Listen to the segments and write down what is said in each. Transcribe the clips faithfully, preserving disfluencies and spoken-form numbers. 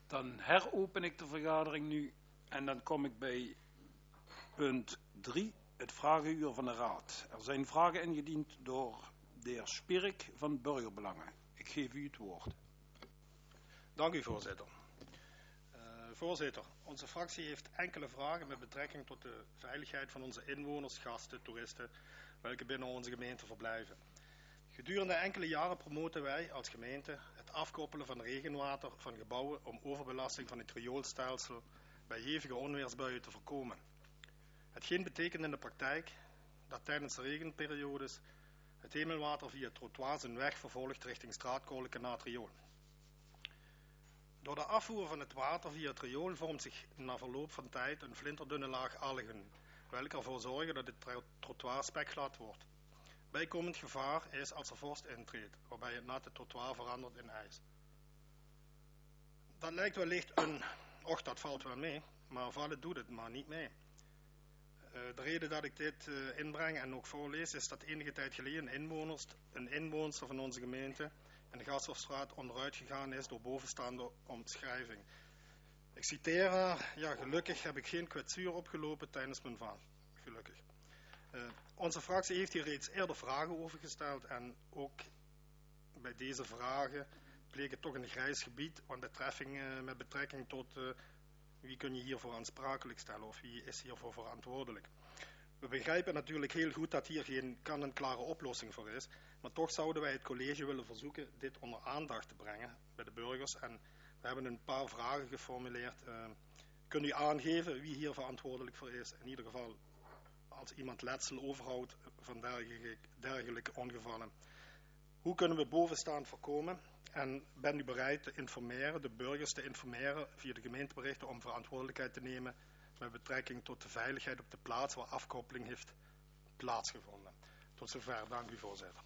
Dan heropen ik de vergadering nu en dan kom ik bij punt drie, het vragenuur van de Raad. Er zijn vragen ingediend door de heer Spierik van Burgerbelangen. Ik geef u het woord. Dank u, voorzitter. Uh, voorzitter, onze fractie heeft enkele vragen met betrekking tot de veiligheid van onze inwoners, gasten, toeristen, welke binnen onze gemeente verblijven. Gedurende enkele jaren promoten wij als gemeente het afkoppelen van regenwater van gebouwen om overbelasting van het rioolstelsel bij hevige onweersbuien te voorkomen. Hetgeen betekent in de praktijk dat tijdens de regenperiodes het hemelwater via trottoirs een weg vervolgt richting straatkolken naar het riool. Door de afvoer van het water via het riool vormt zich na verloop van tijd een flinterdunne laag algen, welke ervoor zorgen dat het trottoir spekglad wordt. Bijkomend gevaar is als er vorst intreedt, waarbij het natte trottoir verandert in ijs. Dat lijkt wellicht een, och dat valt wel mee, maar vallen doet het maar niet mee. Uh, de reden dat ik dit uh, inbreng en ook voorlees is dat enige tijd geleden inwoners, een inwoonster van onze gemeente in de Gasthofstraat onderuit gegaan is door bovenstaande omschrijving. Ik citeer haar, ja gelukkig heb ik geen kwetsuur opgelopen tijdens mijn val. Gelukkig. Uh, onze fractie heeft hier reeds eerder vragen over gesteld en ook bij deze vragen bleek het toch een grijs gebied met betrekking, uh, met betrekking tot uh, wie kun je hiervoor aansprakelijk stellen of wie is hiervoor verantwoordelijk. We begrijpen natuurlijk heel goed dat hier geen kant-en-klare oplossing voor is, maar toch zouden wij het college willen verzoeken dit onder aandacht te brengen bij de burgers en we hebben een paar vragen geformuleerd. Uh, kunt u aangeven wie hier verantwoordelijk voor is? In ieder geval als iemand letsel overhoudt van dergelijke, dergelijke ongevallen. Hoe kunnen we bovenstaand voorkomen? En ben u bereid te informeren, de burgers te informeren via de gemeenteberichten om verantwoordelijkheid te nemen met betrekking tot de veiligheid op de plaats waar afkoppeling heeft plaatsgevonden. Tot zover, dank u voorzitter.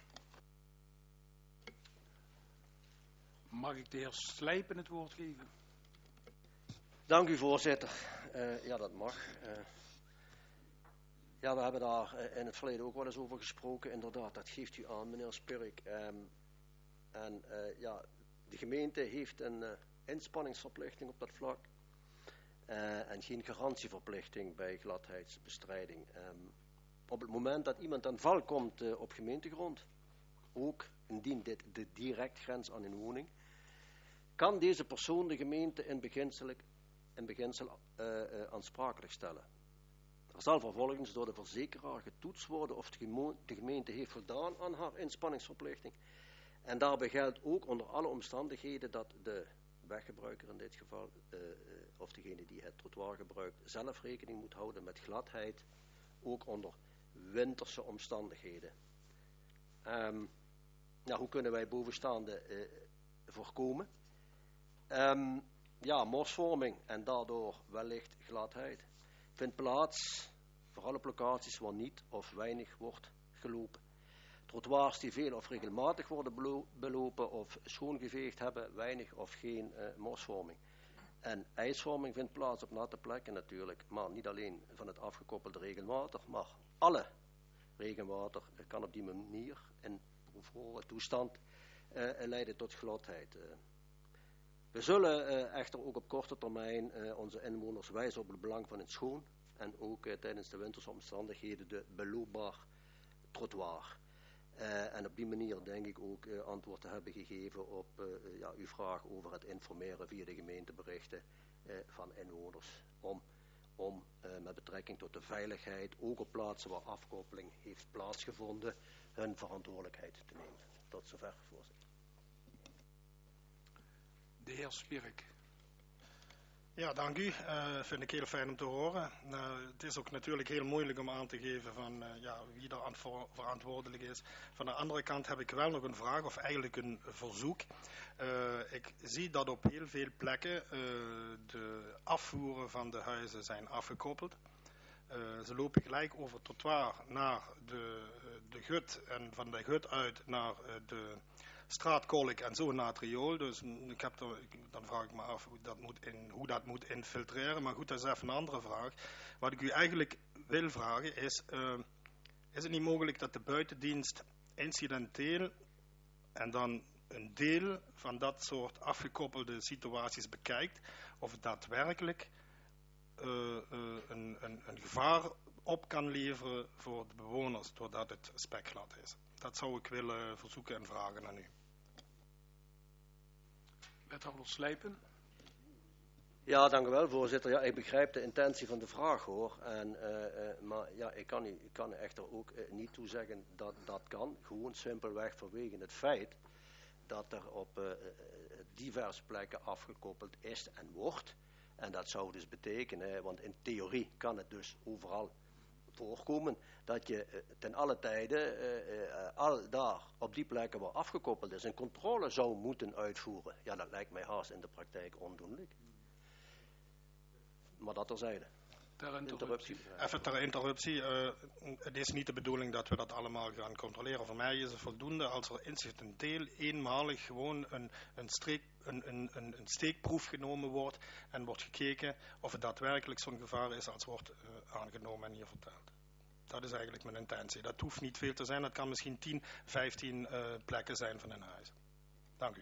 Mag ik de heer Slijpen het woord geven? Dank u voorzitter. Uh, ja, dat mag. Uh, ja, we hebben daar uh, in het verleden ook wel eens over gesproken. Inderdaad, dat geeft u aan, meneer Spierik. Um, en uh, ja, de gemeente heeft een uh, inspanningsverplichting op dat vlak. Uh, en geen garantieverplichting bij gladheidsbestrijding. Um, op het moment dat iemand aan val komt uh, op gemeentegrond, ook indien dit de direct grens aan een woning, kan deze persoon de gemeente in beginsel, in beginsel uh, uh, aansprakelijk stellen. Er zal vervolgens door de verzekeraar getoetst worden of de, gemo- de gemeente heeft voldaan aan haar inspanningsverplichting. En daarbij geldt ook onder alle omstandigheden dat de weggebruiker in dit geval, uh, uh, of degene die het trottoir gebruikt, zelf rekening moet houden met gladheid, ook onder winterse omstandigheden. Um, nou, hoe kunnen wij bovenstaande uh, voorkomen? Um, ja, mosvorming en daardoor wellicht gladheid vindt plaats, vooral op locaties waar niet of weinig wordt gelopen. Trottoirs die veel of regelmatig worden belo- belopen of schoongeveegd hebben, weinig of geen uh, mosvorming. En ijsvorming vindt plaats op natte plekken natuurlijk, maar niet alleen van het afgekoppelde regenwater, maar alle regenwater kan op die manier in bevroren toestand uh, leiden tot gladheid. Uh. We zullen uh, echter ook op korte termijn uh, onze inwoners wijzen op het belang van het schoon en ook uh, tijdens de winterse omstandigheden de beloopbaar trottoir. Uh, en op die manier denk ik ook uh, antwoord te hebben gegeven op uh, ja, uw vraag over het informeren via de gemeenteberichten uh, van inwoners om, om uh, met betrekking tot de veiligheid, ook op plaatsen waar afkoppeling heeft plaatsgevonden, hun verantwoordelijkheid te nemen. Tot zover, voorzitter. De heer Spierik. Ja, dank u. Uh, vind ik heel fijn om te horen. Uh, het is ook natuurlijk heel moeilijk om aan te geven van uh, ja, wie er aan voor, verantwoordelijk is. Van de andere kant heb ik wel nog een vraag of eigenlijk een verzoek. Uh, ik zie dat op heel veel plekken uh, de afvoeren van de huizen zijn afgekoppeld. Uh, ze lopen gelijk over het trottoir naar de, de gut en van de gut uit naar uh, de straatkolk en zo naar het riool. Dus ik heb er, dan vraag ik me af hoe dat, moet in, hoe dat moet infiltreren. Maar goed, dat is even een andere vraag. Wat ik u eigenlijk wil vragen is, uh, is het niet mogelijk dat de buitendienst incidenteel en dan een deel van dat soort afgekoppelde situaties bekijkt, of het daadwerkelijk uh, uh, een, een, een gevaar op kan leveren voor de bewoners, doordat het spekglad is. Dat zou ik willen verzoeken en vragen aan u. Wethouder Slijpen. Ja, dank u wel, voorzitter. Ja, ik begrijp de intentie van de vraag, hoor. En, uh, uh, maar ja, ik kan, u, ik kan er echter ook uh, niet toe zeggen dat dat kan. Gewoon simpelweg vanwege het feit dat er op uh, diverse plekken afgekoppeld is en wordt. En dat zou dus betekenen, want in theorie kan het dus overal voorkomen, dat je uh, ten alle tijde uh, uh, al daar op die plekken waar afgekoppeld is een controle zou moeten uitvoeren. Ja, dat lijkt mij haast in de praktijk ondoenlijk. Maar dat terzijde. Ter interruptie. Even ter interruptie. Uh, het is niet de bedoeling dat we dat allemaal gaan controleren. Voor mij is het voldoende als er incidenteel eenmalig gewoon een, een, streek, een, een, een, een steekproef genomen wordt en wordt gekeken of het daadwerkelijk zo'n gevaar is als wordt uh, aangenomen en hier verteld. Dat is eigenlijk mijn intentie. Dat hoeft niet veel te zijn. Dat kan misschien tien, vijftien uh, plekken zijn van een huis. Dank u.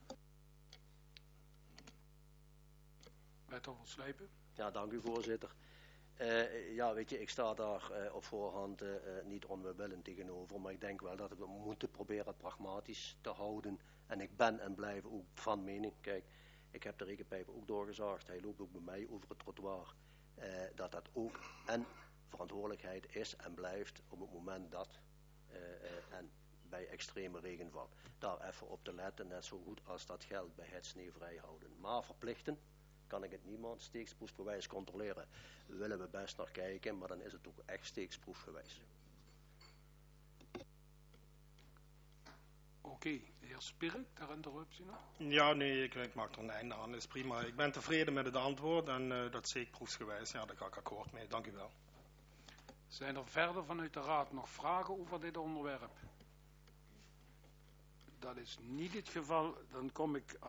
Wethouder Slijpen. Ja, dank u, voorzitter. Uh, ja, weet je, ik sta daar uh, op voorhand uh, niet onwillend tegenover, maar ik denk wel dat we moeten proberen het pragmatisch te houden. En ik ben en blijf ook van mening, kijk, ik heb de regenpijp ook doorgezaagd, hij loopt ook bij mij over het trottoir, uh, dat dat ook en verantwoordelijkheid is en blijft op het moment dat uh, uh, en bij extreme regenval daar even op te letten, net zo goed als dat geldt bij het sneeuwvrij houden. Maar verplichten kan ik het niemand steeksproefgewijs controleren. Willen we best naar kijken, maar dan is het ook echt steeksproefgewijs. Oké, okay. De heer Spirk, ter interruptie nog? Ja, nee, ik, ik maak er een einde aan, is prima. Ik ben tevreden met het antwoord en uh, dat steekproefgewijs, ja, daar ga ik akkoord mee. Dank u wel. Zijn er verder vanuit de Raad nog vragen over dit onderwerp? Dat is niet het geval. Dan kom ik